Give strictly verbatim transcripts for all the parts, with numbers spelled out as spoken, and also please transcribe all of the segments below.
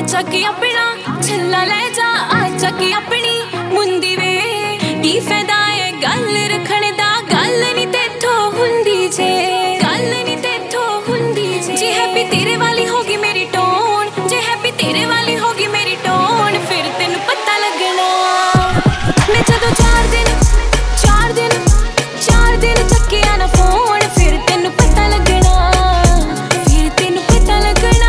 ਚੱਕੀ ਆਪਣਾ ਛੱਲਾ ਲੈ ਜਾ ਆ ਚੱਕੀ ਆਪਣੀ ਮੁੰਦੀ ਵੇ ਕੀ ਫਾਇਦਾ ਏ ਗੱਲ ਰੱਖਣ ਦਾ ਗੱਲ ਨਹੀਂ ਤੇਥੋਂ ਹੁੰਦੀ ਜੇ ਗੱਲ ਨਹੀਂ ਤੇਥੋਂ ਹੁੰਦੀ ਜੇ ਜੇ ਹੈਪੀ ਤੇਰੇ ਵਾਲੀ ਹੋਗੀ ਮੇਰੀ ਟੋਨ ਜੇ ਹੈਪੀ ਤੇਰੇ ਵਾਲੀ ਹੋਗੀ ਮੇਰੀ ਟੋਨ ਫਿਰ ਤੈਨੂੰ ਪਤਾ ਲੱਗਣਾ ਮੈਂ ਜਦੋਂ ਚਾਰ ਦਿਨ ਚਾਰ ਦਿਨ ਚਾਰ ਦਿਨ ਚੱਕਿਆ ਨਾ ਫੋਨ ਫਿਰ ਤੈਨੂੰ ਪਤਾ ਲੱਗਣਾ ਫਿਰ ਤੈਨੂੰ ਪਤਾ ਲੱਗਣਾ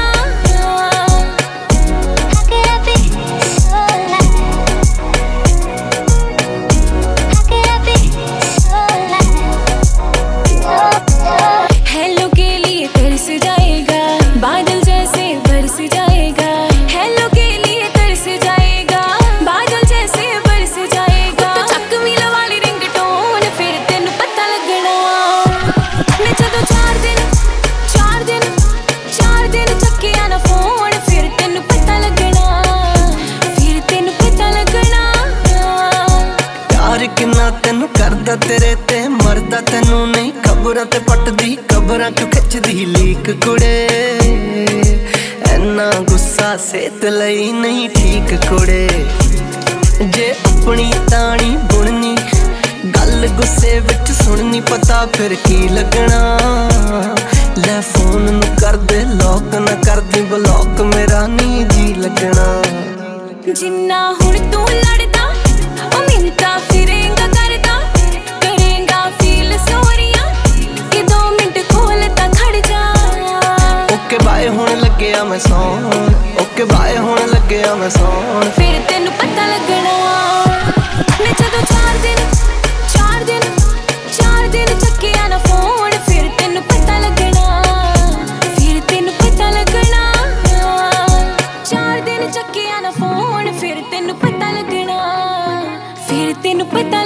हेलो के लिए तरस जाएगा बादल जैसे बरस जाएगा हेलो के लिए तरस जाएगा बादल जैसे बरस जाएगा तो चक मिला वाली रिंगटोन फिर तेनू पता लगना मैं जदों चार दिन चार दिन चार दिन चक्किया ना फोन फिर तेनू पता लगना फिर तेनू पता लगना प्यार किन्ना तेनू करदा तेरे ते मरदा तेनू नहीं खबरां ते पटदी खबरां क्यों खिचदी लीक कुड़े ऐना गुस्सा सेहत लई नहीं ठीक कुड़े जे अपनी ताणी बुननी गल गुस्से विच सुननी पता फिर की लगना ले फोन नू कर दे लॉक ना कर दी ब्लॉक मेरा नहीं जी लगना जिन्ना हुण तू लड़दा ओ मिंता फिरेंगा करदा करेंगा फील सोरियां कि दो मिनट खोलता खड़ जा ओके बाय हुण लग्गिया मैं सौण ओके बाय हुण लग्गिया मैं सौण फिर तेनू पता लगना मैं जदों चार दिन चार दिन चार दिन चक्किया ना फोन फिर तेनू पता लगना फिर तेनू पता लगना चार दिन चक्किया ना फोन फिर तेनू पता लगना फिर तेनू पता